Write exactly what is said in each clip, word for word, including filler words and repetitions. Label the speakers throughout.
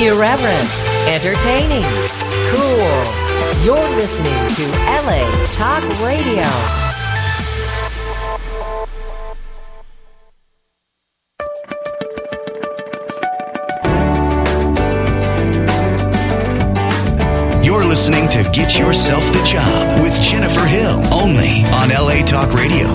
Speaker 1: Irreverent, entertaining, cool. You're listening to L A Talk Radio.
Speaker 2: You're listening to Get Yourself the Job with Jennifer Hill, only on L A Talk Radio.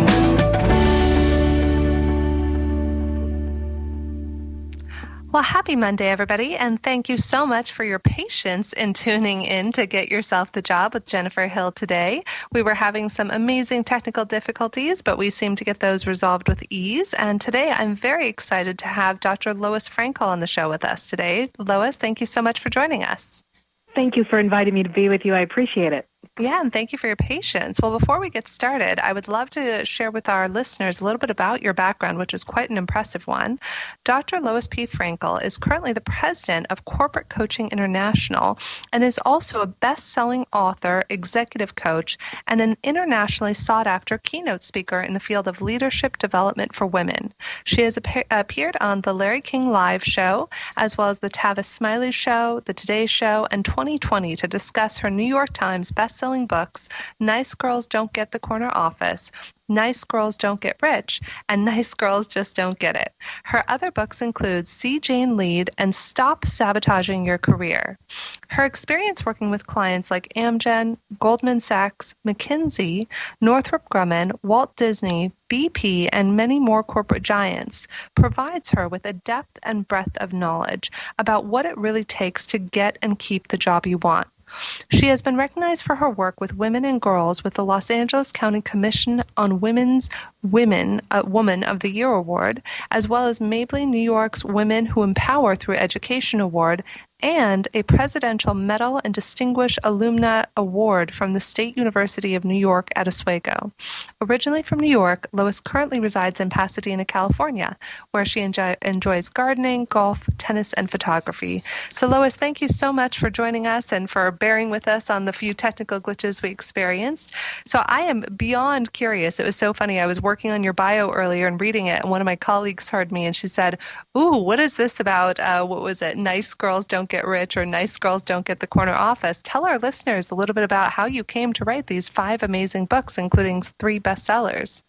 Speaker 3: Well, happy Monday, everybody, and thank you so much for your patience in tuning in to Get Yourself the Job with Jennifer Hill today. We were having some amazing technical difficulties, but we seem to get those resolved with ease. And today I'm very excited to have Doctor Lois Frankel on the show with us today. Lois, thank you so much for joining us.
Speaker 4: Thank you for inviting me to be with you. I appreciate it.
Speaker 3: Yeah, and thank you for your patience. Well, before we get started, I would love to share with our listeners a little bit about your background, which is quite an impressive one. Doctor Lois P. Frankel is currently the president of Corporate Coaching International and is also a best-selling author, executive coach, and an internationally sought-after keynote speaker in the field of leadership development for women. She has ap- appeared on the Larry King Live show, as well as the Tavis Smiley show, the Today Show, and twenty twenty to discuss her New York Times best-selling books, Nice Girls Don't Get the Corner Office, Nice Girls Don't Get Rich, and Nice Girls Just Don't Get It. Her other books include See Jane Lead and Stop Sabotaging Your Career. Her experience working with clients like Amgen, Goldman Sachs, McKinsey, Northrop Grumman, Walt Disney, B P, and many more corporate giants provides her with a depth and breadth of knowledge about what it really takes to get and keep the job you want. She has been recognized for her work with women and girls with the Los Angeles County Commission on Women's Women uh, Woman of the Year Award, as well as Maybelline New York's Women Who Empower Through Education Award, and a Presidential Medal and Distinguished Alumna Award from the State University of New York at Oswego. Originally from New York, Lois currently resides in Pasadena, California, where she enjoy, enjoys gardening, golf, tennis, and photography. So Lois, thank you so much for joining us and for bearing with us on the few technical glitches we experienced. So I am beyond curious. It was so funny. I was working on your bio earlier and reading it, and one of my colleagues heard me, and she said, ooh, what is this about, uh, what was it, Nice Girls Don't Get Rich or Nice Girls Don't Get the Corner Office? Tell our listeners a little bit about how you came to write these five amazing books, including three bestsellers.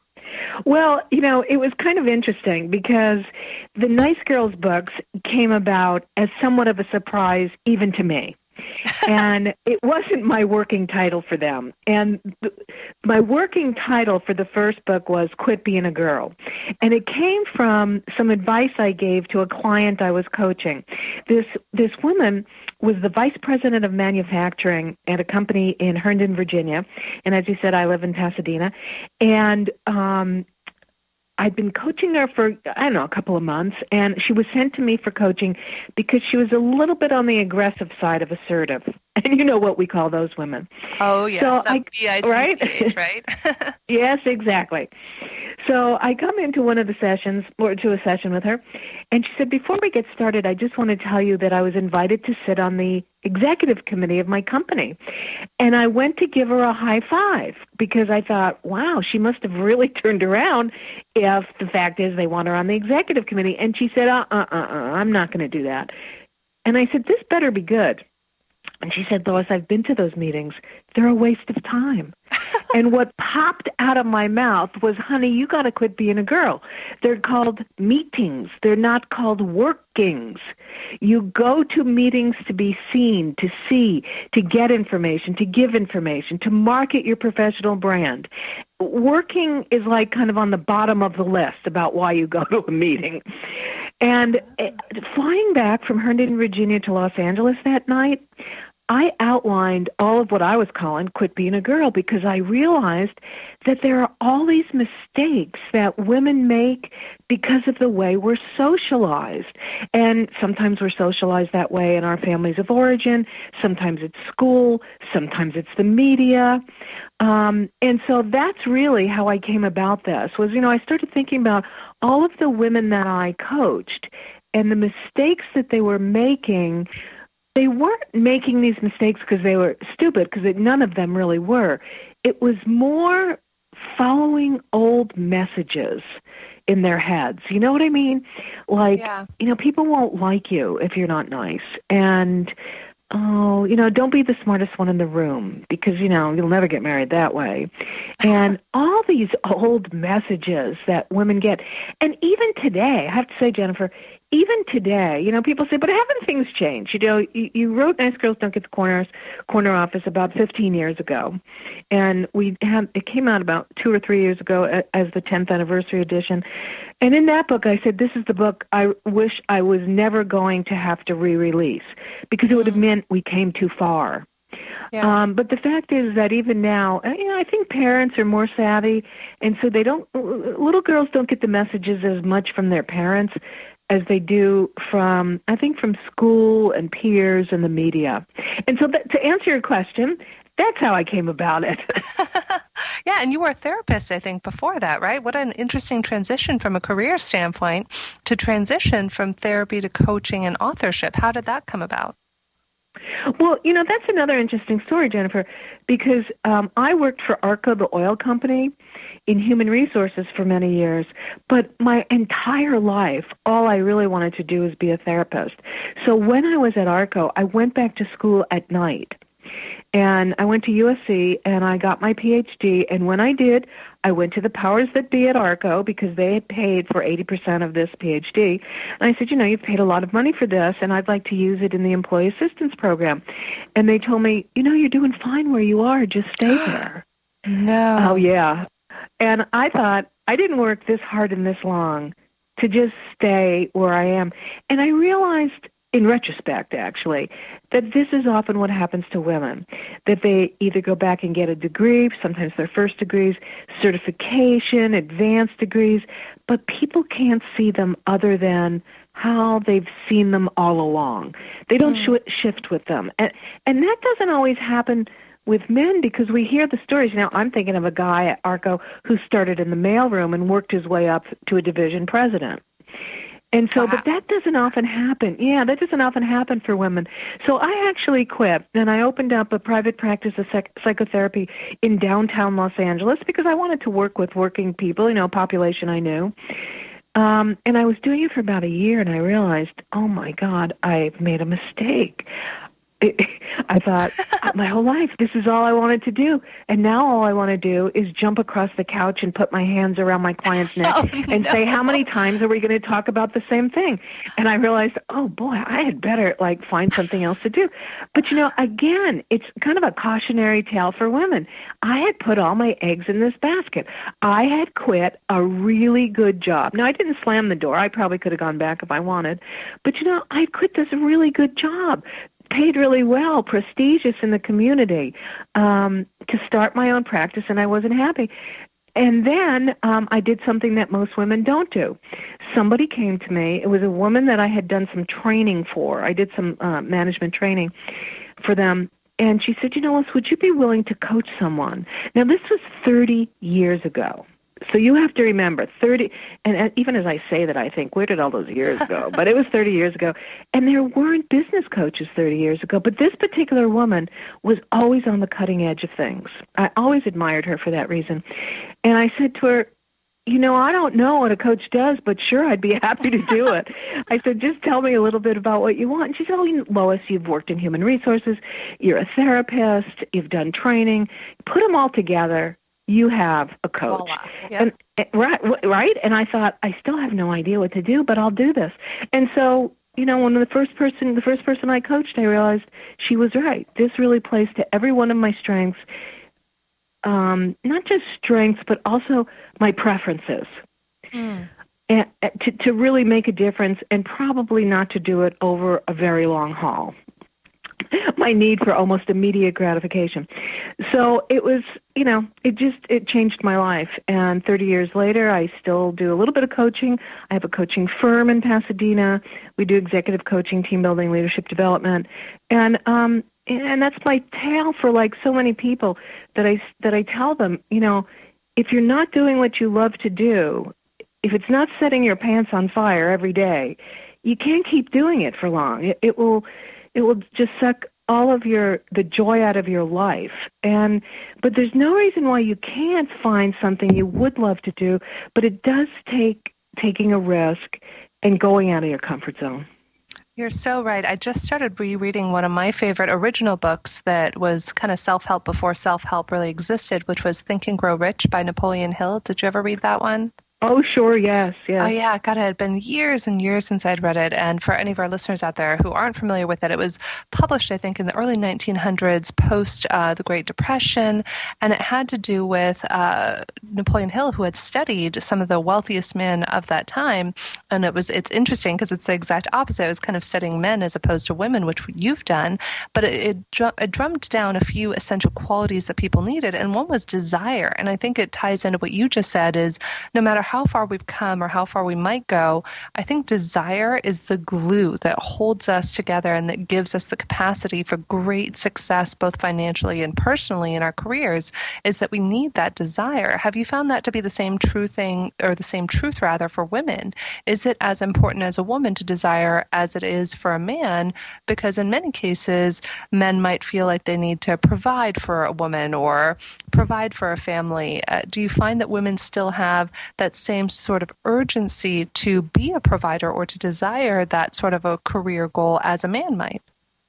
Speaker 4: Well, you know, it was kind of interesting because the Nice Girls books came about as somewhat of a surprise even to me. And it wasn't my working title for them. And th- my working title for the first book was Quit Being a Girl. And it came from some advice I gave to a client I was coaching. This this woman was the vice president of manufacturing at a company in Herndon, Virginia. And as you said, I live in Pasadena. And um I'd been coaching her for, I don't know, a couple of months, and she was sent to me for coaching because she was a little bit on the aggressive side of assertive. And you know what we call those women.
Speaker 3: Oh, yes,
Speaker 4: so
Speaker 3: I, B I T C H, right? right?
Speaker 4: Yes, exactly. So I come into one of the sessions, or to a session with her, and she said, before we get started, I just want to tell you that I was invited to sit on the executive committee of my company. And I went to give her a high five because I thought, wow, she must have really turned around if the fact is they want her on the executive committee. And she said, uh, uh, uh, uh I'm not going to do that. And I said, this better be good. And she said, Lois, I've been to those meetings. They're a waste of time. And what popped out of my mouth was, honey, you got to quit being a girl. They're called meetings. They're not called workings. You go to meetings to be seen, to see, to get information, to give information, to market your professional brand. Working is like kind of on the bottom of the list about why you go to a meeting. And flying back from Herndon, Virginia to Los Angeles that night, I outlined all of what I was calling Quit Being a Girl because I realized that there are all these mistakes that women make because of the way we're socialized. And sometimes we're socialized that way in our families of origin. Sometimes it's school. Sometimes it's the media. Um, and so that's really how I came about this was, you know, I started thinking about all of the women that I coached and the mistakes that they were making. They weren't making these mistakes because they were stupid, because none of them really were. It was more following old messages in their heads. You know what I mean? Like,
Speaker 3: Yeah.
Speaker 4: you know, people won't like you if you're not nice. And, oh, you know, don't be the smartest one in the room because, you know, you'll never get married that way. And all these old messages that women get. And even today, I have to say, Jennifer, even today, you know, people say, but haven't things changed? You know, you, you wrote Nice Girls Don't Get the Corners, Corner Office about fifteen years ago. And we had, it came out about two or three years ago as the tenth anniversary edition. And in that book, I said, this is the book I wish I was never going to have to re-release because it would have meant we came too far.
Speaker 3: Yeah.
Speaker 4: Um, but the fact is that even now, you know, I think parents are more savvy, and so they don't, little girls don't get the messages as much from their parents as they do from, I think, from school and peers and the media. And so that, to answer your question, that's how I came about it.
Speaker 3: Yeah, and you were a therapist, I think, before that, right? What an interesting transition from a career standpoint to transition from therapy to coaching and authorship. How did that come about?
Speaker 4: Well, you know, that's another interesting story, Jennifer, because um, I worked for ARCO, the oil company, in human resources for many years. But my entire life, all I really wanted to do was be a therapist. So when I was at ARCO, I went back to school at night. And I went to U S C and I got my P H D. And when I did, I went to the powers that be at ARCO because they had paid for eighty percent of this P H D. And I said, you know, you've paid a lot of money for this, and I'd like to use it in the employee assistance program. And they told me, you know, you're doing fine where you are. Just stay there.
Speaker 3: No.
Speaker 4: Oh, yeah. And I thought, I didn't work this hard and this long to just stay where I am. And I realized, in retrospect, actually, that this is often what happens to women, that they either go back and get a degree, sometimes their first degrees, certification, advanced degrees, but people can't see them other than how they've seen them all along. They don't mm. sh- shift with them. And, and that doesn't always happen with men because we hear the stories. Now, I'm thinking of a guy at ARCO who started in the mailroom and worked his way up to a division president. And so, wow. But that doesn't often happen. Yeah, that doesn't often happen for women. So I actually quit, and I opened up a private practice of psych- psychotherapy in downtown Los Angeles because I wanted to work with working people, you know, a population I knew. Um, and I was doing it for about a year, and I realized, oh, my God, I've made a mistake. I thought, my whole life, this is all I wanted to do. And now all I want to do is jump across the couch and put my hands around my client's neck oh, and no. say, how many times are we going to talk about the same thing? And I realized, oh, boy, I had better, like, find something else to do. But, you know, again, it's kind of a cautionary tale for women. I had put all my eggs in this basket. I had quit a really good job. Now, I didn't slam the door. I probably could have gone back if I wanted. But, you know, I quit this really good job. Paid really well, prestigious in the community, um, to start my own practice, and I wasn't happy. And then um, I did something that most women don't do. Somebody came to me. It was a woman that I had done some training for. I did some uh, management training for them. And she said, you know, Lois, would you be willing to coach someone? Now, this was thirty years ago. So you have to remember, thirty, and even as I say that, I think, where did all those years go? But it was thirty years ago. And there weren't business coaches thirty years ago. But this particular woman was always on the cutting edge of things. I always admired her for that reason. And I said to her, you know, I don't know what a coach does, but sure, I'd be happy to do it. I said, just tell me a little bit about what you want. And she said, oh, Lois, you've worked in human resources. You're a therapist. You've done training. Put them all together. You have a coach. Yep. And, right, right? And I thought, I still have no idea what to do, but I'll do this. And so, you know, when the first person, the first person I coached, I realized she was right. This really plays to every one of my strengths, um, not just strengths, but also my preferences. Mm. And to, to really make a difference, and probably not to do it over a very long haul. My need for almost immediate gratification. So it was, you know, it just, it changed my life. And thirty years later, I still do a little bit of coaching. I have a coaching firm in Pasadena. We do executive coaching, team building, leadership development. And, um, and that's my tale for like so many people that I, that I tell them, you know, if you're not doing what you love to do, if it's not setting your pants on fire every day, you can't keep doing it for long. It, it will, It will just suck all of your the joy out of your life. And but there's no reason why you can't find something you would love to do, but it does take taking a risk and going out of your comfort zone.
Speaker 3: You're so right. I just started rereading one of my favorite original books that was kind of self-help before self-help really existed, which was Think and Grow Rich by Napoleon Hill. Did you ever read that one?
Speaker 4: Oh, sure, yes, yes.
Speaker 3: Oh, yeah, God, it had been years and years since I'd read it. And for any of our listeners out there who aren't familiar with it, it was published, I think, in the early nineteen hundreds, post uh, the Great Depression. And it had to do with uh, Napoleon Hill, who had studied some of the wealthiest men of that time. And it was it's interesting because it's the exact opposite. It was kind of studying men as opposed to women, which you've done. But it, it, drum, it drummed down a few essential qualities that people needed. And one was desire. And I think it ties into what you just said is no matter how far we've come or how far we might go, I think desire is the glue that holds us together and that gives us the capacity for great success, both financially and personally in our careers, is that we need that desire. Have you found that to be the same true thing, or the same truth rather, for women? Is it as important as a woman to desire as it is for a man? Because in many cases, men might feel like they need to provide for a woman or provide for a family. Uh, do you find that women still have that same sort of urgency to be a provider or to desire that sort of a career goal as a man might?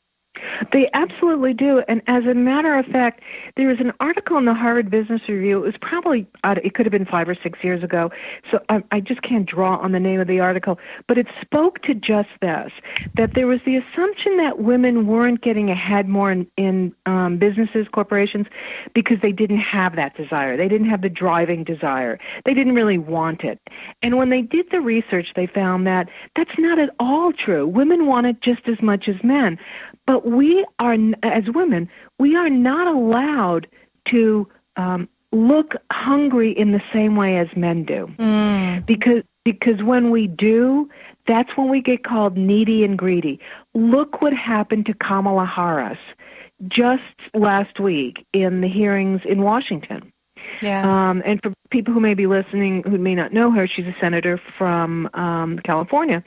Speaker 4: They absolutely do. And as a matter of fact, there was an article in the Harvard Business Review. It was probably, uh, it could have been five or six years ago, so I, I just can't draw on the name of the article, but it spoke to just this, that there was the assumption that women weren't getting ahead more in, in um, businesses, corporations, because they didn't have that desire. They didn't have the driving desire. They didn't really want it. And when they did the research, they found that that's not at all true. Women want it just as much as men. But we are, as women, we are not allowed to um, look hungry in the same way as men do. Mm. Because because when we do, that's when we get called needy and greedy. Look what happened to Kamala Harris just last week in the hearings in Washington.
Speaker 3: Yeah.
Speaker 4: Um, and for people who may be listening who may not know her, she's a senator from um, California.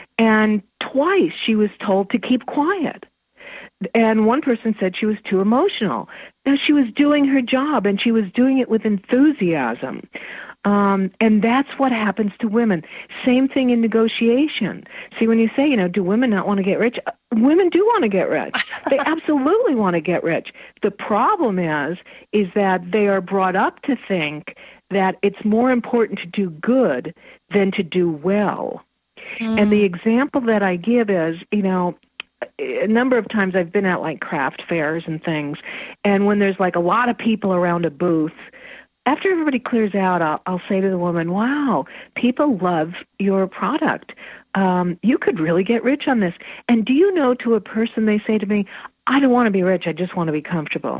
Speaker 4: And twice she was told to keep quiet. And one person said she was too emotional. Now, she was doing her job, and she was doing it with enthusiasm. Um, and that's what happens to women. Same thing in negotiation. See, when you say, you know, do women not want to get rich? Women do want to get rich. They absolutely want to get rich. The problem is, is that they are brought up to think that it's more important to do good than to do well. Mm. And the example that I give is, you know, a number of times I've been at like craft fairs and things, and when there's like a lot of people around a booth, after everybody clears out, I'll, I'll say to the woman, wow, people love your product. Um, you could really get rich on this. And do you know, to a person, they say to me, I don't want to be rich, I just want to be comfortable.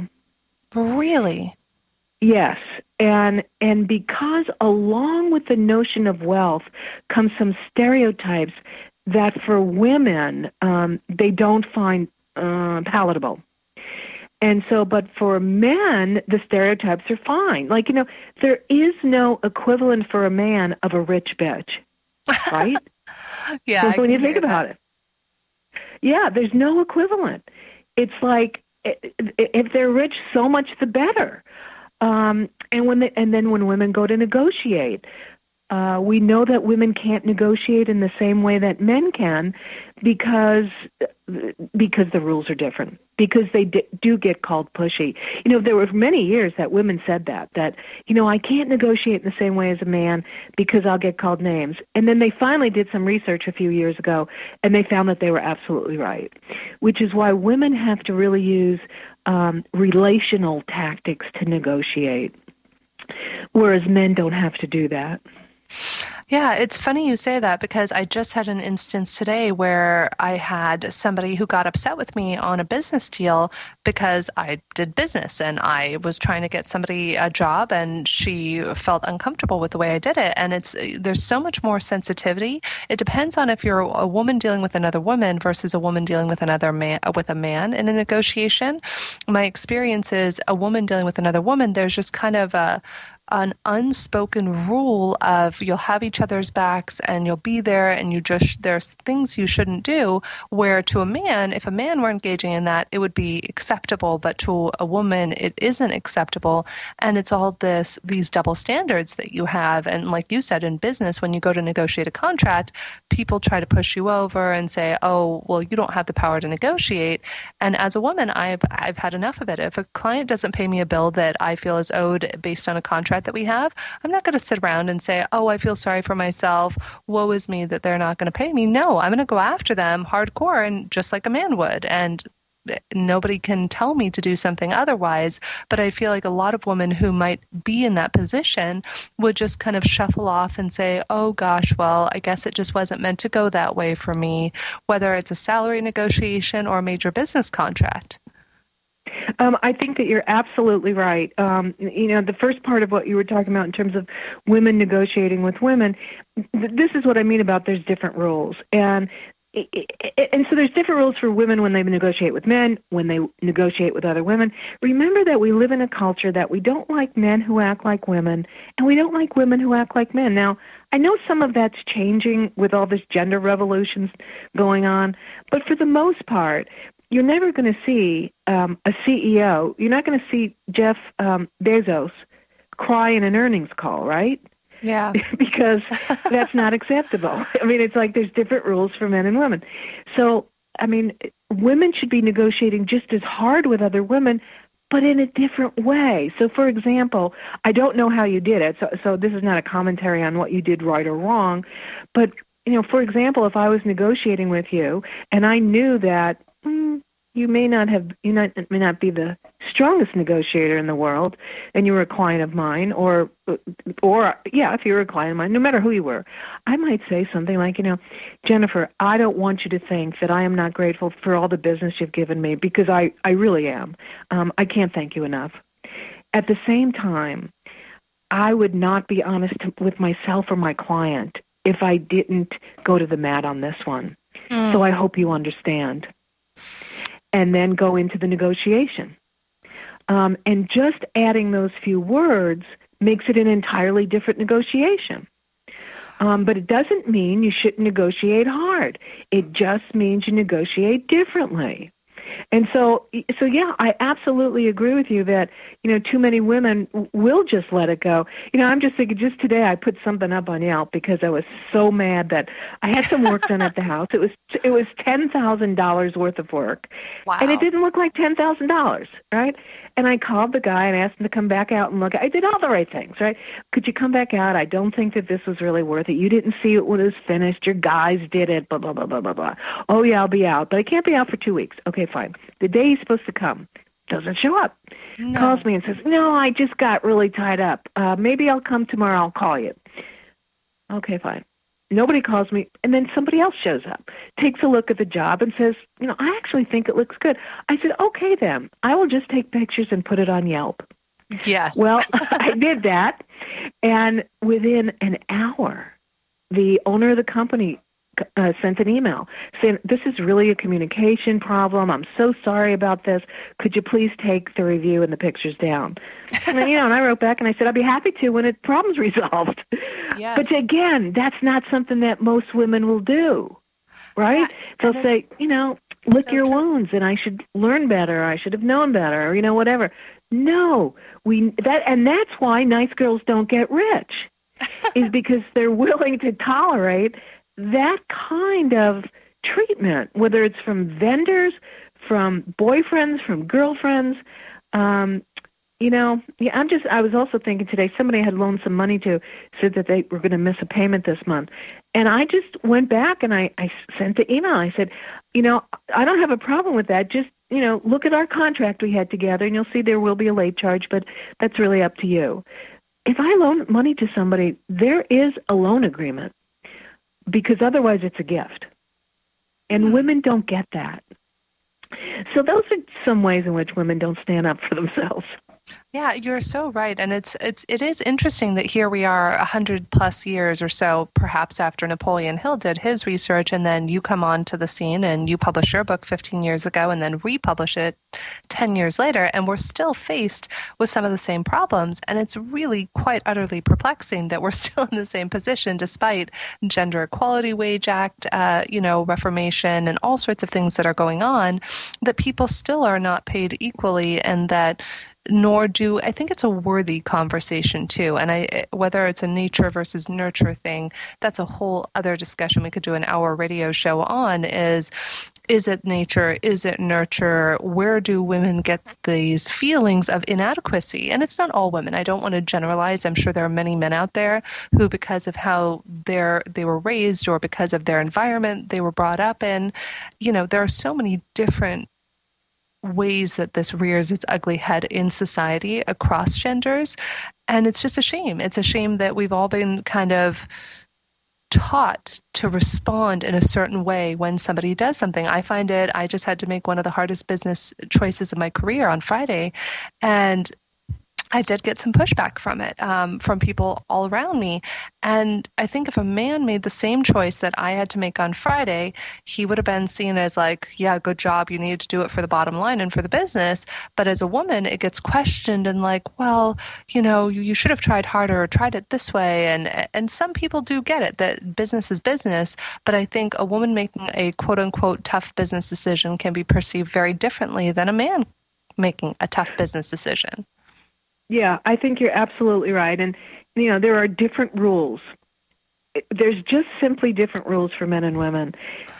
Speaker 3: Really?
Speaker 4: Yes. And and because along with the notion of wealth comes some stereotypes that for women, um, they don't find uh, palatable. And so, but for men, the stereotypes are fine. Like, you know, there is no equivalent for a man of a rich bitch, right?
Speaker 3: Yeah.
Speaker 4: So when you think about it. Yeah, there's no equivalent. It's like, if they're rich, so much the better. Um, and when they, and then when women go to negotiate, Uh, we know that women can't negotiate in the same way that men can because because the rules are different, because they d- do get called pushy. You know, there were many years that women said that, that, you know, I can't negotiate in the same way as a man because I'll get called names. And then they finally did some research a few years ago, and they found that they were absolutely right, which is why women have to really use um, relational tactics to negotiate, whereas men don't have to do that.
Speaker 3: Yeah, it's funny you say that, because I just had an instance today where I had somebody who got upset with me on a business deal because I did business and I was trying to get somebody a job, and she felt uncomfortable with the way I did it. And it's there's so much more sensitivity. It depends on if you're a woman dealing with another woman versus a woman dealing with another man with a man in a negotiation. My experience is a woman dealing with another woman, there's just kind of a an unspoken rule of you'll have each other's backs and you'll be there and you just, there's things you shouldn't do, where to a man, if a man were engaging in that, it would be acceptable, but to a woman, it isn't acceptable. And it's all this, these double standards that you have. And like you said, in business, when you go to negotiate a contract, people try to push you over and say, oh, well, you don't have the power to negotiate. And as a woman, I've, I've had enough of it. If a client doesn't pay me a bill that I feel is owed based on a contract that we have, I'm not going to sit around and say, oh, I feel sorry for myself. Woe is me that they're not going to pay me. No, I'm going to go after them hardcore, and just like a man would. And nobody can tell me to do something otherwise. But I feel like a lot of women who might be in that position would just kind of shuffle off and say, oh gosh, well, I guess it just wasn't meant to go that way for me, whether it's a salary negotiation or a major business contract.
Speaker 4: Um, I think that you're absolutely right. Um, you know, the first part of what you were talking about in terms of women negotiating with women, th- this is what I mean about there's different rules. And And so there's different rules for women when they negotiate with men, when they negotiate with other women. Remember that we live in a culture that we don't like men who act like women, and we don't like women who act like men. Now, I know some of that's changing with all this gender revolutions going on, but for the most part, you're never going to see um, a C E O. You're not going to see Jeff um, Bezos cry in an earnings call, right?
Speaker 3: Yeah.
Speaker 4: Because that's not acceptable. I mean, it's like there's different rules for men and women. So, I mean, women should be negotiating just as hard with other women, but in a different way. So, for example, I don't know how you did it, so, so this is not a commentary on what you did right or wrong, but, you know, for example, if I was negotiating with you and I knew that mm, you may not have, you not, may not be the strongest negotiator in the world, and you were a client of mine, or, or yeah, if you were a client of mine, no matter who you were, I might say something like, you know, Jennifer, I don't want you to think that I am not grateful for all the business you've given me, because I, I really am. Um, I can't thank you enough. At the same time, I would not be honest with myself or my client if I didn't go to the mat on this one. Mm. So I hope you understand. And then go into the negotiation. Um, and just adding those few words makes it an entirely different negotiation. Um, but it doesn't mean you shouldn't negotiate hard. It just means you negotiate differently. And so, so yeah, I absolutely agree with you that, you know, too many women will just let it go. You know, I'm just thinking, just today I put something up on Yelp because I was so mad that I had some work done at the house. It was it was ten thousand dollars worth of work.
Speaker 3: Wow.
Speaker 4: And it didn't look like ten thousand dollars, right? And I called the guy and asked him to come back out and look. I did all the right things, right? Could you come back out? I don't think that this was really worth it. You didn't see it when it was finished. Your guys did it, blah, blah, blah, blah, blah, blah. Oh, yeah, I'll be out. But I can't be out for two weeks. Okay, fine. The day he's supposed to come doesn't show up. No. Calls me and says, no, I just got really tied up. Uh, maybe I'll come tomorrow. I'll call you. Okay, fine. Nobody calls me, and then somebody else shows up, takes a look at the job and says, you know, I actually think it looks good. I said, okay, then. I will just take pictures and put it on Yelp.
Speaker 3: Yes.
Speaker 4: Well, I did that, and within an hour, the owner of the company uh, sent an email saying, this is really a communication problem. I'm so sorry about this. Could you please take the review and the pictures down? And then, you know, and I wrote back and I said, I'd be happy to when the problem's resolved. Yes. But again, that's not something that most women will do, right? Yeah. They'll then, say, you know, lick so your true. wounds, and I should learn better. I should have known better, or, you know, whatever. No, we that, and that's why nice girls don't get rich, is because they're willing to tolerate that kind of treatment, whether it's from vendors, from boyfriends, from girlfriends. Um, you know, yeah, I'm just, I was also thinking today, somebody I had loaned some money to said that they were going to miss a payment this month. And I just went back and I, I sent the email. I said, you know, I don't have a problem with that. Just, you know, look at our contract we had together and you'll see there will be a late charge, but that's really up to you. If I loan money to somebody, there is a loan agreement, because otherwise it's a gift. And mm-hmm. women don't get that. So those are some ways in which women don't stand up for themselves.
Speaker 3: Yeah, you're so right. And it's it's it is interesting that here we are a hundred plus years or so, perhaps after Napoleon Hill did his research, and then you come on to the scene and you publish your book fifteen years ago and then republish it ten years later, and we're still faced with some of the same problems. And it's really quite utterly perplexing that we're still in the same position despite Gender Equality Wage Act, uh, you know, reformation and all sorts of things that are going on, that people still are not paid equally, and that nor do I think it's a worthy conversation too. And I, whether it's a nature versus nurture thing, that's a whole other discussion we could do an hour radio show on. Is is it nature? Is it nurture? Where do women get these feelings of inadequacy? And it's not all women. I don't want to generalize. I'm sure there are many men out there who, because of how they're they were raised or because of their environment they were brought up in, you know, there are so many different ways that this rears its ugly head in society across genders. And it's just a shame. It's a shame that we've all been kind of taught to respond in a certain way when somebody does something. I find it, I just had to make one of the hardest business choices of my career on Friday. And I did get some pushback from it, um, from people all around me. And I think if a man made the same choice that I had to make on Friday, he would have been seen as like, yeah, good job. You needed to do it for the bottom line and for the business. But as a woman, it gets questioned and like, well, you know, you, you should have tried harder or tried it this way. And, and some people do get it, that business is business. But I think a woman making a quote unquote tough business decision can be perceived very differently than a man making a tough business decision.
Speaker 4: Yeah, I think you're absolutely right. And, you know, there are different rules. There's just simply different rules for men and women.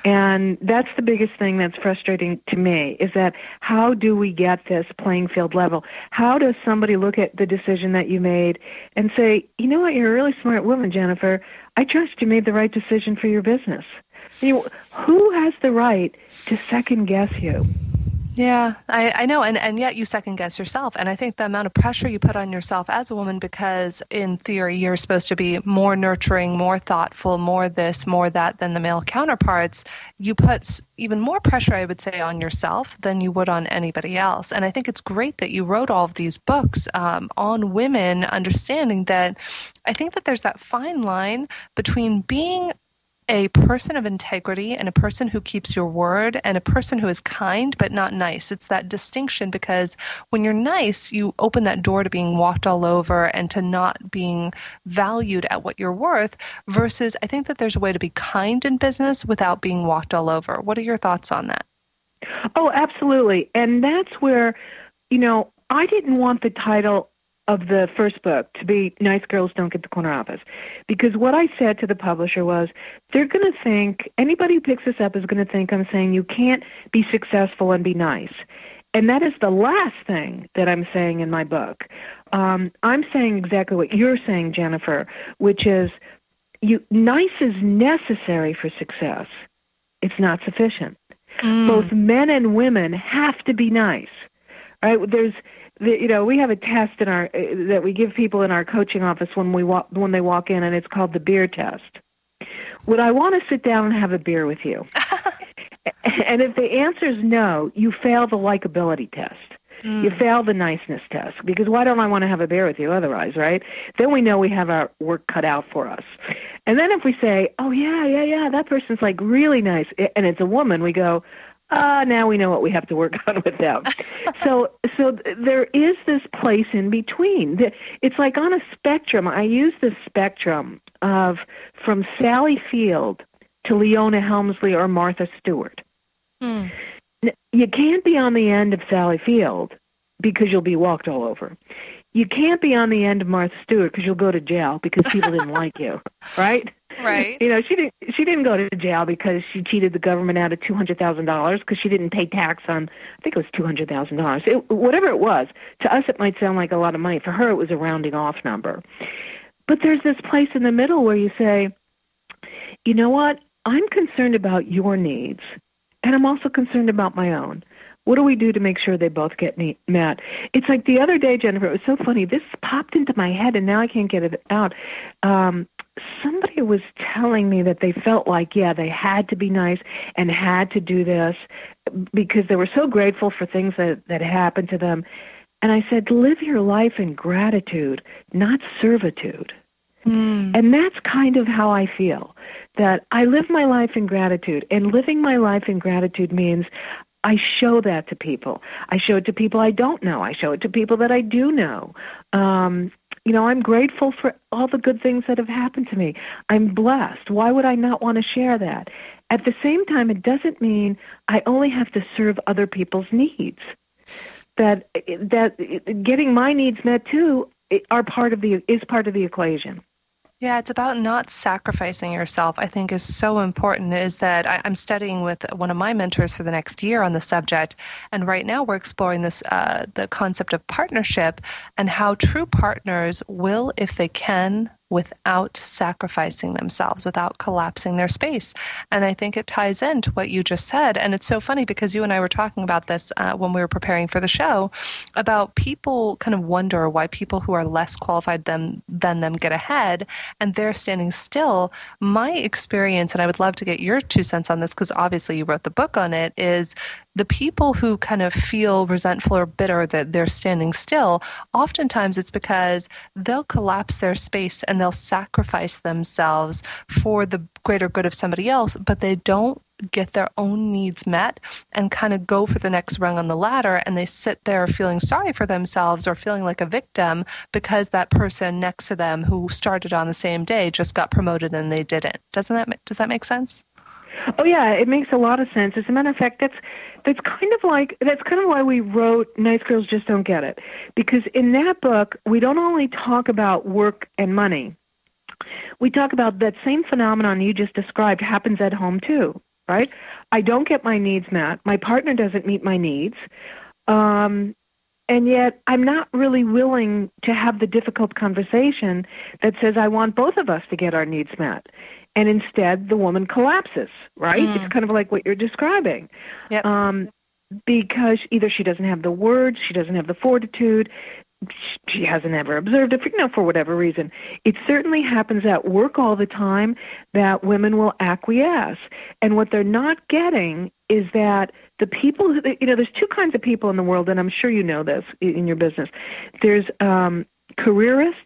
Speaker 4: And that's the biggest thing that's frustrating to me, is that how do we get this playing field level? How does somebody look at the decision that you made and say, you know what, you're a really smart woman, Jennifer. I trust you made the right decision for your business. You know, who has the right to second guess you?
Speaker 3: Yeah, I, I know. And, and yet you second guess yourself. And I think the amount of pressure you put on yourself as a woman, because in theory, you're supposed to be more nurturing, more thoughtful, more this, more that than the male counterparts, you put even more pressure, I would say, on yourself than you would on anybody else. And I think it's great that you wrote all of these books um, on women, understanding that I think that there's that fine line between being a person of integrity and a person who keeps your word and a person who is kind but not nice. It's that distinction, because when you're nice, you open that door to being walked all over and to not being valued at what you're worth, versus I think that there's a way to be kind in business without being walked all over. What are your thoughts on that?
Speaker 4: Oh, absolutely. And that's where, you know, I didn't want the title of the first book to be Nice Girls Don't Get the Corner Office, because what I said to the publisher was, they're going to think, anybody who picks this up is going to think I'm saying you can't be successful and be nice. And that is the last thing that I'm saying in my book. Um, I'm saying exactly what you're saying, Jennifer, which is you nice is necessary for success. It's not sufficient. Mm. Both men and women have to be nice. Right? There's The, you know, we have a test in our uh, that we give people in our coaching office when we walk when they walk in, and it's called the beer test. Would I want to sit down and have a beer with you? And if the answer is no, you fail the likability test. Mm. You fail the niceness test, because why don't I want to have a beer with you otherwise, right? Then we know we have our work cut out for us. And then if we say, oh, yeah, yeah, yeah, that person's like really nice, and it's a woman, we go, Uh, now we know what we have to work on with them. so so there is this place in between. It's like on a spectrum. I use this spectrum of from Sally Field to Leona Helmsley or Martha Stewart. Hmm. You can't be on the end of Sally Field because you'll be walked all over. You can't be on the end of Martha Stewart because you'll go to jail because people didn't like you, right?
Speaker 3: Right.
Speaker 4: You know, she didn't. She didn't go to jail because she cheated the government out of two hundred thousand dollars because she didn't pay tax on. I think it was two hundred thousand dollars. Whatever it was, to us it might sound like a lot of money. For her, it was a rounding off number. But there's this place in the middle where you say, you know what? I'm concerned about your needs, and I'm also concerned about my own. What do we do to make sure they both get met? It's like the other day, Jennifer, it was so funny. This popped into my head, and now I can't get it out. Um, somebody was telling me that they felt like, yeah, they had to be nice and had to do this because they were so grateful for things that, that happened to them. And I said, live your life in gratitude, not servitude. Mm. And that's kind of how I feel, that I live my life in gratitude. And living my life in gratitude means I show that to people. I show it to people I don't know. I show it to people that I do know. Um, you know, I'm grateful for all the good things that have happened to me. I'm blessed. Why would I not want to share that? At the same time, it doesn't mean I only have to serve other people's needs. That that getting my needs met too are part of the is part of the equation.
Speaker 3: Yeah, it's about not sacrificing yourself, I think is so important, is that I, I'm studying with one of my mentors for the next year on the subject. And right now we're exploring this, uh, the concept of partnership and how true partners will, if they can, without sacrificing themselves, without collapsing their space. And I think it ties into what you just said. And it's so funny because you and I were talking about this uh, when we were preparing for the show, about people kind of wonder why people who are less qualified than, than them get ahead and they're standing still. My experience, and I would love to get your two cents on this because obviously you wrote the book on it, is the people who kind of feel resentful or bitter that they're standing still, oftentimes it's because they'll collapse their space and they'll sacrifice themselves for the greater good of somebody else, but they don't get their own needs met and kind of go for the next rung on the ladder, and they sit there feeling sorry for themselves or feeling like a victim because that person next to them who started on the same day just got promoted and they didn't. Doesn't that does that make sense?
Speaker 4: Oh yeah, it makes a lot of sense. As a matter of fact, that's that's kind of like that's kind of why we wrote Nice Girls Just Don't Get It, because in that book we don't only talk about work and money. We talk about that same phenomenon you just described happens at home too, right? I don't get my needs met. My partner doesn't meet my needs. Um, and yet I'm not really willing to have the difficult conversation that says I want both of us to get our needs met. And instead, the woman collapses, right? Mm. It's kind of like what you're describing.
Speaker 3: Yep.
Speaker 4: Um, because either she doesn't have the words, she doesn't have the fortitude, she hasn't ever observed it, you know, for whatever reason. It certainly happens at work all the time that women will acquiesce. And what they're not getting is that the people, who, you know, there's two kinds of people in the world, and I'm sure you know this in your business. There's um, careerists,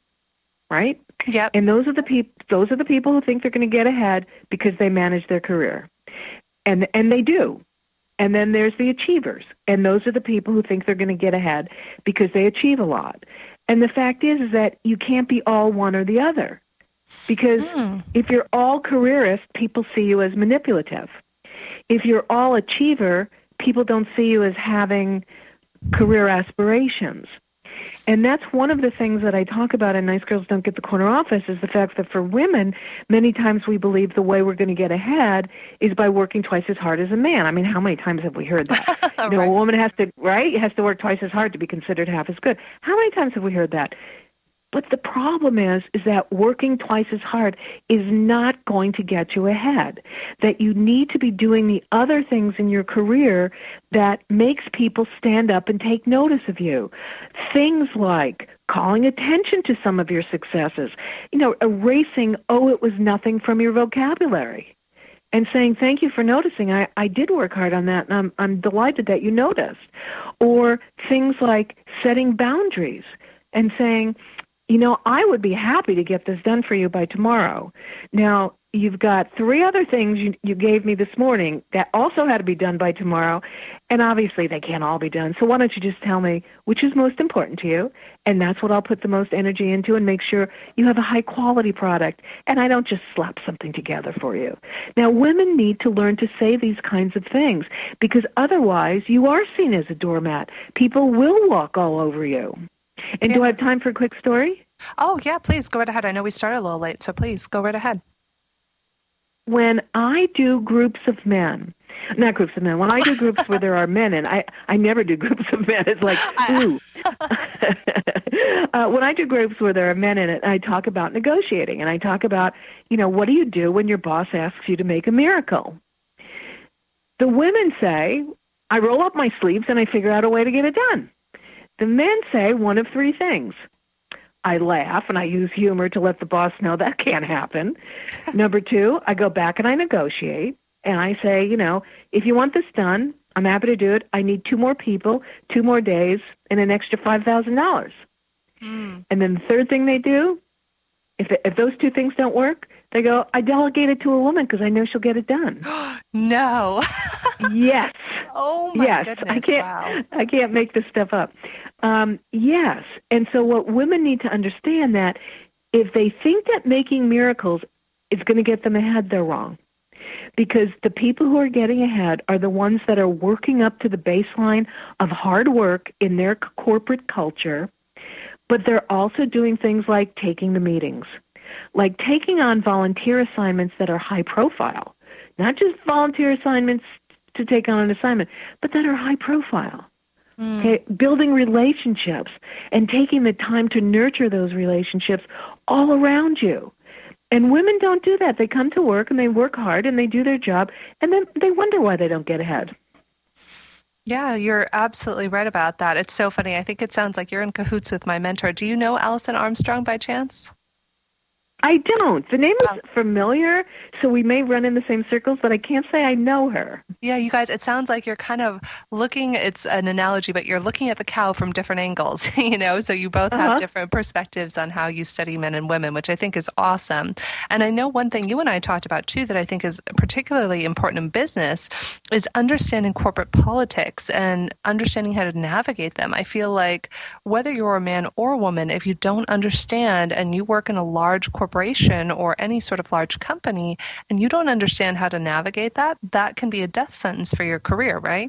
Speaker 4: right?
Speaker 3: Yep.
Speaker 4: And those are the people. Those are the people who think they're going to get ahead because they manage their career, and and they do. And then there's the achievers, and those are the people who think they're going to get ahead because they achieve a lot. And the fact is, is that you can't be all one or the other, because mm. if you're all careerist, people see you as manipulative. If you're all achiever, people don't see you as having career aspirations. And that's one of the things that I talk about in Nice Girls Don't Get the Corner Office, is the fact that for women, many times we believe the way we're going to get ahead is by working twice as hard as a man. I mean, how many times have we heard that? You know, right. A woman has to, right, has to work twice as hard to be considered half as good. How many times have we heard that? But the problem is, is that working twice as hard is not going to get you ahead. That you need to be doing the other things in your career that makes people stand up and take notice of you. Things like calling attention to some of your successes, you know, erasing, oh, it was nothing from your vocabulary, and saying, thank you for noticing. I, I did work hard on that, and I'm, I'm delighted that you noticed. Or things like setting boundaries and saying, you know, I would be happy to get this done for you by tomorrow. Now, you've got three other things you, you gave me this morning that also had to be done by tomorrow, and obviously they can't all be done. So why don't you just tell me which is most important to you, and that's what I'll put the most energy into and make sure you have a high-quality product, and I don't just slap something together for you. Now, women need to learn to say these kinds of things, because otherwise you are seen as a doormat. People will walk all over you. And yeah. Do I have time for a quick story?
Speaker 3: Oh, yeah, please go right ahead. I know we started a little late, so please go right ahead.
Speaker 4: When I do groups of men, not groups of men, when I do groups where there are men, and I, I never do groups of men, it's like, ooh. uh, when I do groups where there are men in it, I talk about negotiating, and I talk about, you know, what do you do when your boss asks you to make a miracle? The women say, I roll up my sleeves and I figure out a way to get it done. The men say one of three things. I laugh and I use humor to let the boss know that can't happen. Number two, I go back and I negotiate and I say, you know, if you want this done, I'm happy to do it. I need two more people, two more days, and an extra five thousand dollars. Mm. And then the third thing they do, if if those two things don't work, they go, I delegate it to a woman because I know she'll get it done.
Speaker 3: No.
Speaker 4: Yes.
Speaker 3: Oh my
Speaker 4: yes.
Speaker 3: goodness!
Speaker 4: I can't.
Speaker 3: Wow.
Speaker 4: I can't make this stuff up. Um, yes. And so, what women need to understand that if they think that making miracles is going to get them ahead, they're wrong. Because the people who are getting ahead are the ones that are working up to the baseline of hard work in their corporate culture, but they're also doing things like taking the meetings, like taking on volunteer assignments that are high profile, not just volunteer assignments to take on an assignment, but that are high profile. Mm. Okay, building relationships and taking the time to nurture those relationships all around you. And women don't do that. They come to work and they work hard and they do their job, and then they wonder why they don't get ahead.
Speaker 3: Yeah, you're absolutely right about that. It's so funny. I think it sounds like you're in cahoots with my mentor. Do you know Alison Armstrong by chance?
Speaker 4: I don't. The name is familiar, so we may run in the same circles, but I can't say I know her.
Speaker 3: Yeah, you guys, it sounds like you're kind of looking, it's an analogy, but you're looking at the cow from different angles, you know, so you both
Speaker 4: uh-huh.
Speaker 3: have different perspectives on how you study men and women, which I think is awesome. And I know one thing you and I talked about, too, that I think is particularly important in business is understanding corporate politics and understanding how to navigate them. I feel like whether you're a man or a woman, if you don't understand and you work in a large corporation, corporation or any sort of large company, and you don't understand how to navigate that, that can be a death sentence for your career, right?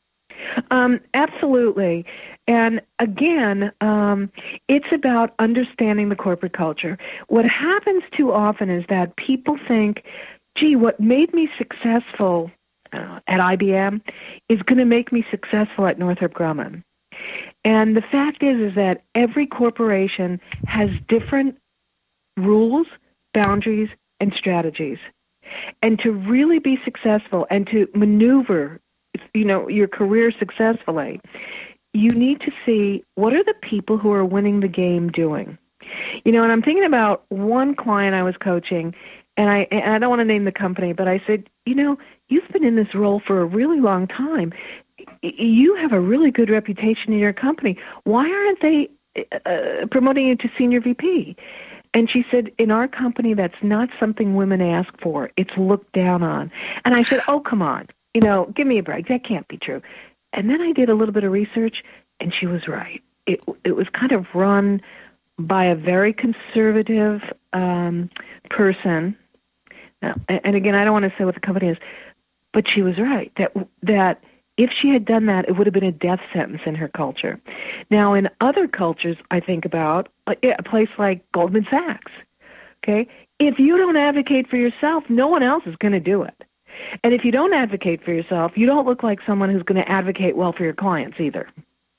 Speaker 4: Um, absolutely. And again, um, it's about understanding the corporate culture. What happens too often is that people think, gee, what made me successful uh, at I B M is going to make me successful at Northrop Grumman. And the fact is, is that every corporation has different rules, boundaries, and strategies. And to really be successful and to maneuver, you know, your career successfully, you need to see what are the people who are winning the game doing. You know, and I'm thinking about one client I was coaching, and I and I don't want to name the company, but I said, you know, you've been in this role for a really long time. You have a really good reputation in your company. Why aren't they uh, promoting you to senior V P? And she said, in our company, that's not something women ask for. It's looked down on. And I said, oh, come on. You know, give me a break. That can't be true. And then I did a little bit of research, and she was right. It it was kind of run by a very conservative um, person. Now, and again, I don't want to say what the company is, but she was right, that that if she had done that, it would have been a death sentence in her culture. Now, in other cultures, I think about a place like Goldman Sachs, okay? If you don't advocate for yourself, no one else is going to do it. And if you don't advocate for yourself, you don't look like someone who's going to advocate well for your clients either.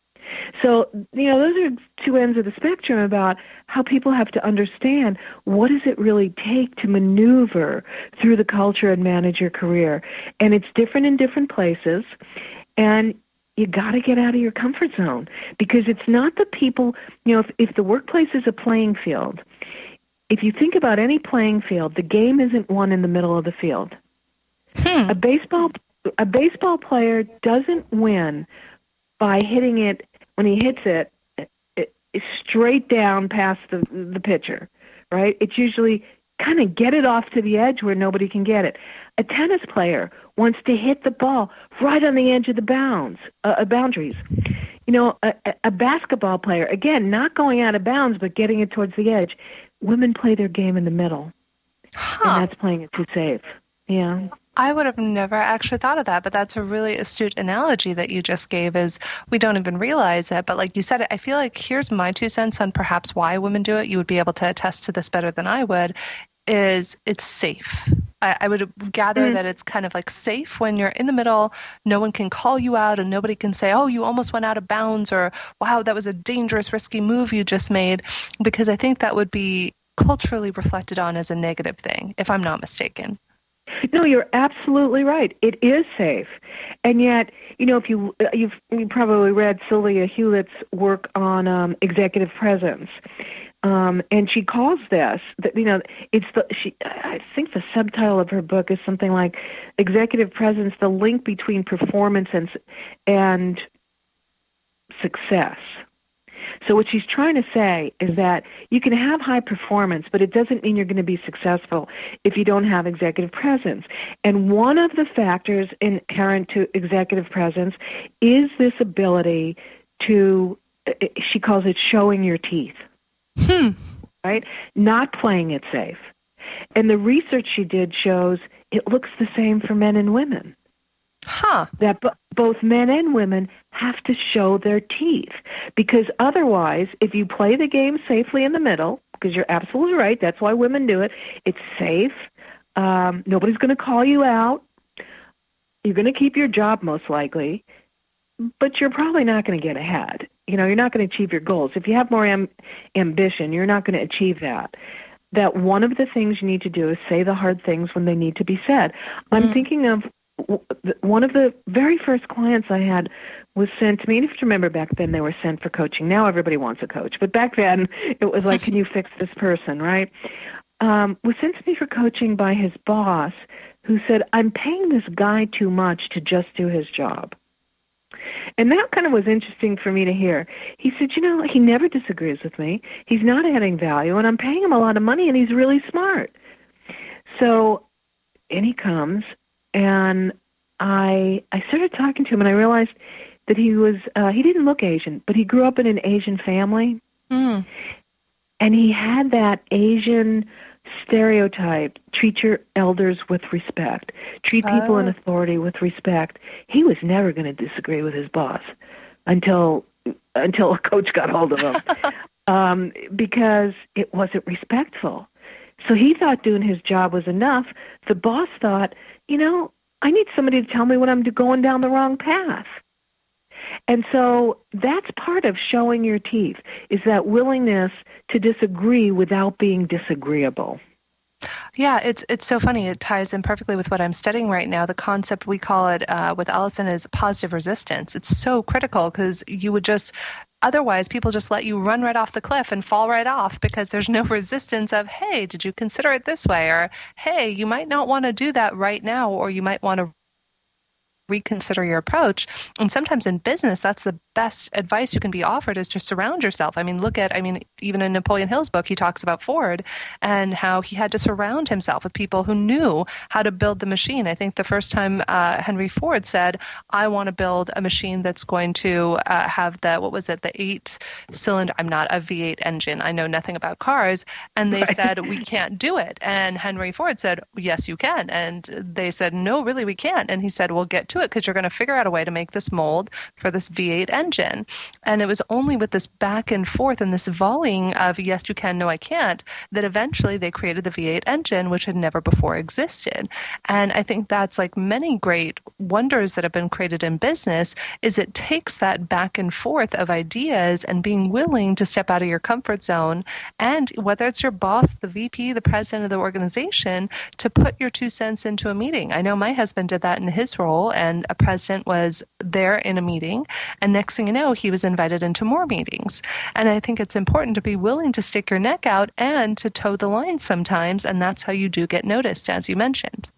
Speaker 4: So, you know, those are two ends of the spectrum about how people have to understand what does it really take to maneuver through the culture and manage your career. And it's different in different places, and you got to get out of your comfort zone because it's not the people, you know, if, if the workplace is a playing field, if you think about any playing field, the game isn't won in the middle of the field. Hmm. A baseball a baseball player doesn't win by hitting it, when he hits it, it, it it's straight down past the the pitcher, right? It's usually kind of get it off to the edge where nobody can get it. A tennis player wants to hit the ball right on the edge of the bounds, uh, boundaries. You know, a, a basketball player, again, not going out of bounds, but getting it towards the edge. Women play their game in the middle, huh. and that's playing it too safe. Yeah.
Speaker 3: I would have never actually thought of that, but that's a really astute analogy that you just gave is we don't even realize it. But like you said, I feel like here's my two cents on perhaps why women do it. You would be able to attest to this better than I would, is it's safe. I, I would gather mm-hmm. that it's kind of like safe when you're in the middle, no one can call you out and nobody can say, oh, you almost went out of bounds or wow, that was a dangerous, risky move you just made, because I think that would be culturally reflected on as a negative thing, if I'm not mistaken.
Speaker 4: No, you're absolutely right. It is safe. And yet, you know, if you, you've you probably read Sylvia Hewlett's work on um, executive presence. Um, and she calls this, that, you know, it's the, she, I think the subtitle of her book is something like Executive Presence, the link between performance and, and success. So what she's trying to say is that you can have high performance, but it doesn't mean you're going to be successful if you don't have executive presence. And one of the factors inherent to executive presence is this ability to, she calls it showing your teeth.
Speaker 3: Hmm.
Speaker 4: Right? Not playing it safe. And the research she did shows it looks the same for men and women.
Speaker 3: Huh.
Speaker 4: That b- both men and women have to show their teeth. Because otherwise, if you play the game safely in the middle, because you're absolutely right, that's why women do it, it's safe. Um, nobody's going to call you out. You're going to keep your job most likely, but you're probably not going to get ahead. You know, you're not going to achieve your goals. If you have more am- ambition, you're not going to achieve that. That one of the things you need to do is say the hard things when they need to be said. Mm-hmm. I'm thinking of one of the very first clients I had was sent to me. And if you remember back then, they were sent for coaching. Now everybody wants a coach. But back then, it was like, can you fix this person, right? Um, was sent to me for coaching by his boss, who said, I'm paying this guy too much to just do his job. And that kind of was interesting for me to hear. He said, you know, he never disagrees with me. He's not adding value, and I'm paying him a lot of money, and he's really smart. So in he comes, and I I started talking to him, and I realized that he was, uh, he didn't look Asian, but he grew up in an Asian family.
Speaker 3: Mm.
Speaker 4: And he had that Asian stereotype, treat your elders with respect, treat people
Speaker 3: oh.
Speaker 4: in authority with respect. He was never going to disagree with his boss until until a coach got hold of him, um, because it wasn't respectful. So he thought doing his job was enough. The boss thought, you know, I need somebody to tell me when I'm going down the wrong path. And so that's part of showing your teeth, is that willingness to disagree without being disagreeable.
Speaker 3: Yeah, it's it's so funny. It ties in perfectly with what I'm studying right now. The concept, we call it uh, with Allison, is positive resistance. It's so critical because you would just, otherwise people just let you run right off the cliff and fall right off because there's no resistance of, hey, did you consider it this way? Or, hey, you might not want to do that right now, or you might want to reconsider your approach. And sometimes in business, that's the best advice you can be offered, is to surround yourself. I mean, look at, I mean, even in Napoleon Hill's book, he talks about Ford and how he had to surround himself with people who knew how to build the machine. I think the first time uh, Henry Ford said, I want to build a machine that's going to uh, have the, what was it, the eight cylinder, I'm not a V eight engine, I know nothing about cars. And they right. said, we can't do it. And Henry Ford said, yes, you can. And they said, no, really, we can't. And he said, well, get to it, because you're going to figure out a way to make this mold for this V eight engine. And it was only with this back and forth and this volleying of yes, you can, no, I can't, that eventually they created the V eight engine, which had never before existed. And I think that's like many great wonders that have been created in business, is it takes that back and forth of ideas and being willing to step out of your comfort zone. And whether it's your boss, the V P, the president of the organization, to put your two cents into a meeting. I know my husband did that in his role, and a president was there in a meeting, and next thing you know, he was invited into more meetings. And I think it's important to be willing to stick your neck out and to toe the line sometimes, and that's how you do get noticed, as you mentioned.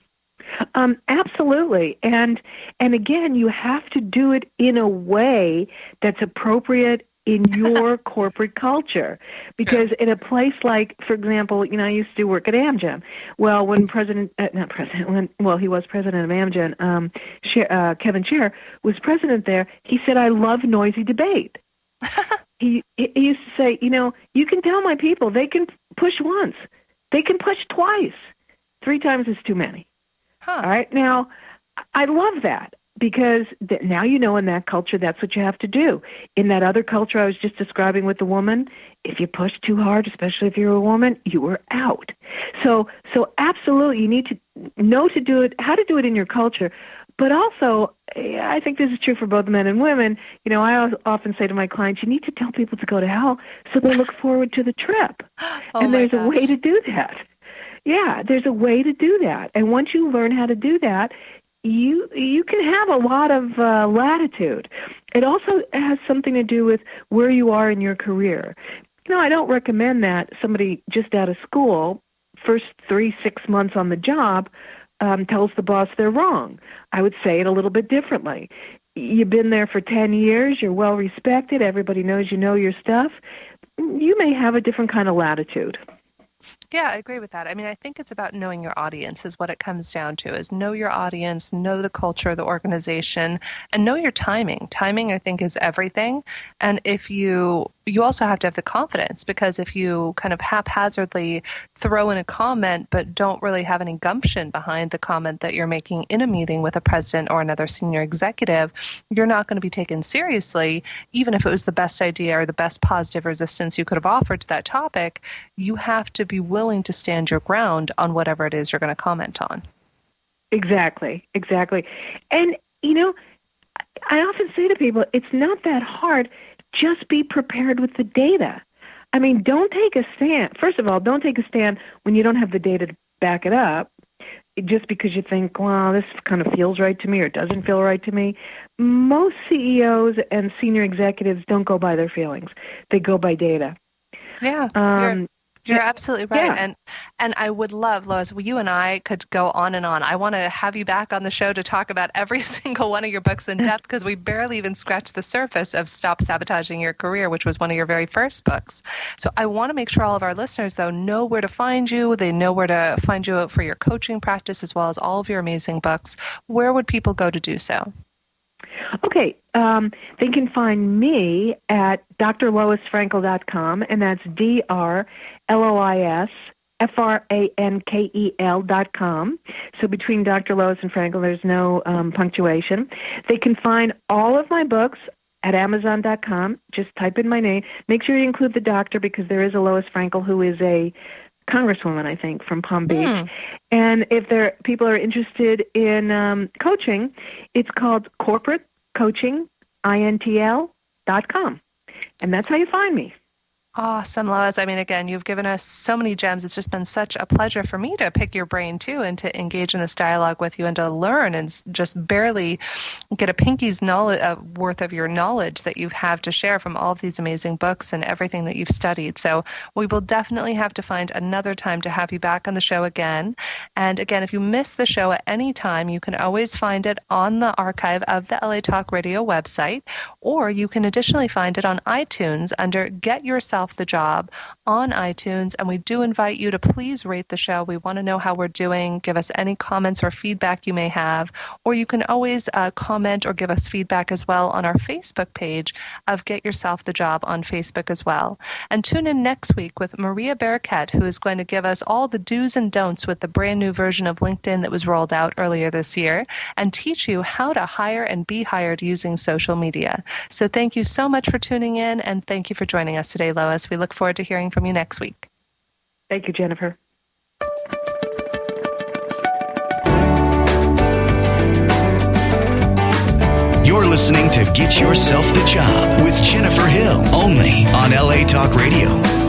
Speaker 4: Um, absolutely. And and again, you have to do it in a way that's appropriate in your corporate culture. Because sure. in a place like, for example, you know, I used to work at Amgen. Well, when President, uh, not President, when, well, he was president of Amgen, um, Scher, uh, Kevin Scher was president there, he said, I love noisy debate. he, he used to say, you know, you can tell my people, they can push once. They can push twice. Three times is too many.
Speaker 3: Huh.
Speaker 4: All right. Now, I love that. Because th- now you know in that culture, that's what you have to do. In that other culture I was just describing with the woman, if you push too hard, especially if you're a woman, you were out. So, so absolutely, you need to know to do it, how to do it in your culture. But also, I think this is true for both men and women. You know, I often say to my clients, you need to tell people to go to hell so they look forward to the trip.
Speaker 3: Oh,
Speaker 4: and there's
Speaker 3: gosh.
Speaker 4: a way to do that. Yeah, there's a way to do that. And once you learn how to do that, you you can have a lot of uh, latitude. It also has something to do with where you are in your career. you know, I don't recommend that somebody just out of school, first three, six months on the job, um, tells the boss they're wrong. I would say it a little bit differently. You've been there for ten years, you're well respected, everybody knows you know your stuff. You may have a different kind of latitude.
Speaker 3: Yeah, I agree with that. I mean, I think it's about knowing your audience is what it comes down to, is know your audience, know the culture of the organization, and know your timing. Timing, I think, is everything. And if you, you also have to have the confidence, because if you kind of haphazardly throw in a comment but don't really have any gumption behind the comment that you're making in a meeting with a president or another senior executive, you're not going to be taken seriously, even if it was the best idea or the best positive resistance you could have offered to that topic. You have to be willing to stand your ground on whatever it is you're going to comment on.
Speaker 4: Exactly, exactly. And, you know, I often say to people, it's not that hard. Just be prepared with the data. I mean, don't take a stand. First of all, don't take a stand when you don't have the data to back it up, just because you think, well, this kind of feels right to me or doesn't feel right to me. Most C E Os and senior executives don't go by their feelings. They go by data.
Speaker 3: Yeah.
Speaker 4: Um,
Speaker 3: You're absolutely right.
Speaker 4: Yeah.
Speaker 3: And and I would love, Lois, you and I could go on and on. I want to have you back on the show to talk about every single one of your books in depth, because we barely even scratched the surface of Stop Sabotaging Your Career, which was one of your very first books. So I want to make sure all of our listeners, though, know where to find you. They know where to find you for your coaching practice, as well as all of your amazing books. Where would people go to do so?
Speaker 4: Okay, um, they can find me at D R lois frankel dot com, and that's D R L O I S F R A N K E L dot com. So between Doctor Lois and Frankel, there's no um, punctuation. They can find all of my books at amazon dot com. Just type in my name. Make sure you include the doctor, because there is a Lois Frankel who is a congresswoman, I think, from Palm Beach. Mm. And if there people are interested in um, coaching, it's called corporate coaching intl dot com. And that's how you find me.
Speaker 3: Awesome, Lois. I mean, again, you've given us so many gems. It's just been such a pleasure for me to pick your brain, too, and to engage in this dialogue with you and to learn and just barely get a pinky's knowledge, uh, worth of your knowledge that you have to share from all of these amazing books and everything that you've studied. So we will definitely have to find another time to have you back on the show again. And again, if you miss the show at any time, you can always find it on the archive of the L A Talk Radio website, or you can additionally find it on iTunes under Get Yourself the Job on iTunes. And we do invite you to please rate the show. We want to know how we're doing. Give us any comments or feedback you may have, or you can always uh, comment or give us feedback as well on our Facebook page of Get Yourself the Job on Facebook as well. And tune in next week with Maria Barraquette, who is going to give us all the do's and don'ts with the brand new version of LinkedIn that was rolled out earlier this year, and teach you how to hire and be hired using social media. So thank you so much for tuning in, and thank you for joining us today, Lois. We look forward to hearing from you next week.
Speaker 4: Thank you, Jennifer.
Speaker 2: You're listening to Get Yourself the Job with Jennifer Hill, only on L A Talk Radio.